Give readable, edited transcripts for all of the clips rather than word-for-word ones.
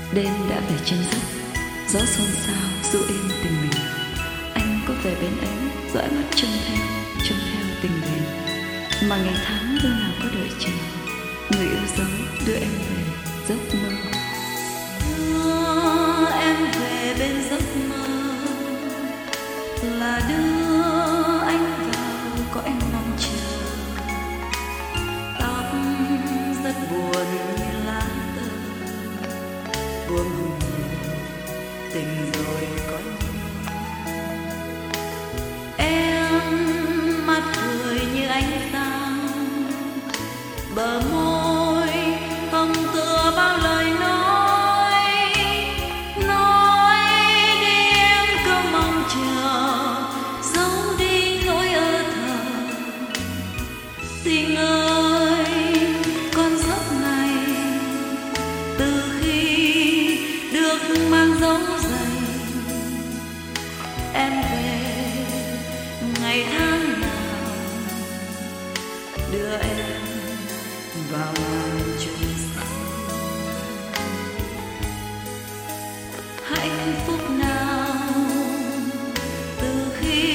Đêm đã về chân dốc, gió xôn xao du êm tình mình. Anh có về bên ấy, dõi mắt trông theo tình bền. Mà ngày tháng đâu nào có đợi chờ, người yêu dấu đưa em về giấc mơ. Đưa em về bên giấc mơ là đưa anh vào có em mong chờ. Tóc rất buồn như lá tơ, buông tình rồi có em mắt cười như ánh sao, bờ môi hồng tựa bao lời nói đi em câu mong chờ, giấu đi nỗi ơ thờ. Tình ơi con giấc này từ khi được mang dấu giày, em về ngày tháng nào đưa em vào ngàn trùng xanh. Hạnh phúc nào từ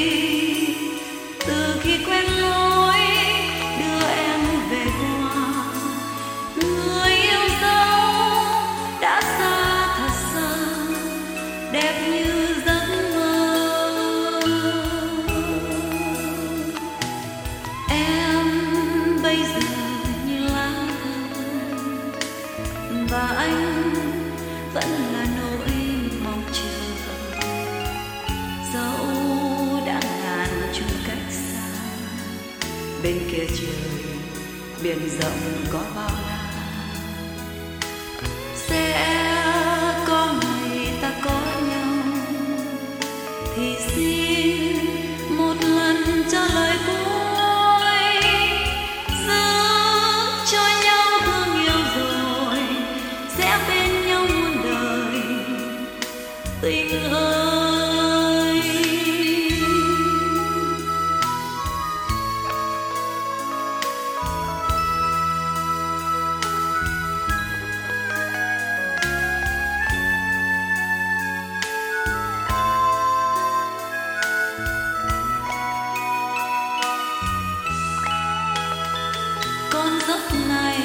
khi quen lối đưa em về qua, người yêu dấu đã xa thật xa, đẹp như giấc mơ. Em bây giờ như lá thơ, và anh vẫn là nỗi mong chờ. Dẫu đã ngàn chung cách xa, bên kia trời biển rộng có bao la, sẽ có ngày ta có nhau. Thì xin một lần cho lời cuối, giữ cho nhau thương yêu rồi sẽ bên nhau muôn đời. Tình ơi con giấc này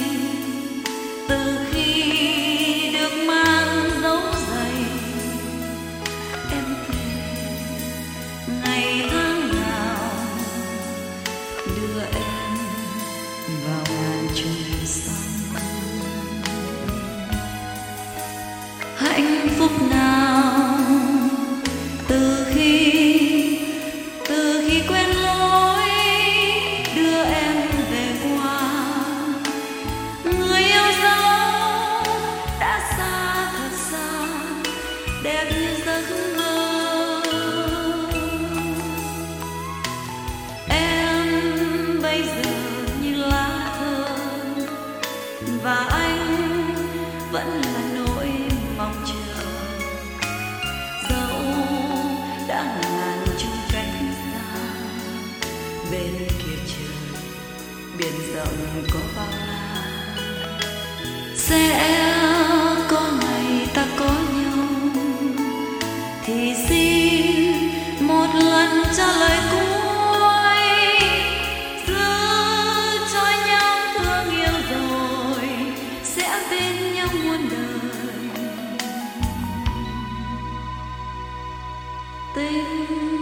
từ khi được mang dấu giày, em về ngày tháng nào đưa em vào ngàn trùng xanh. Hạnh phúc nào từ khi quen lối đưa em về qua, người yêu dấu đã xa thật xa, đẹp như giấc mơ. Em bây giờ như lá thơ, và anh vẫn là nỗi mong chờ. Dẫu đã ngàn chung cách xa, bên kia trời biển rộng có bao la, sẽ có ngày ta có nhau. Thì xin một lần cho lời cuối, giữ cho nhau thương yêu rồi sẽ bên nhau muôn đời. Tình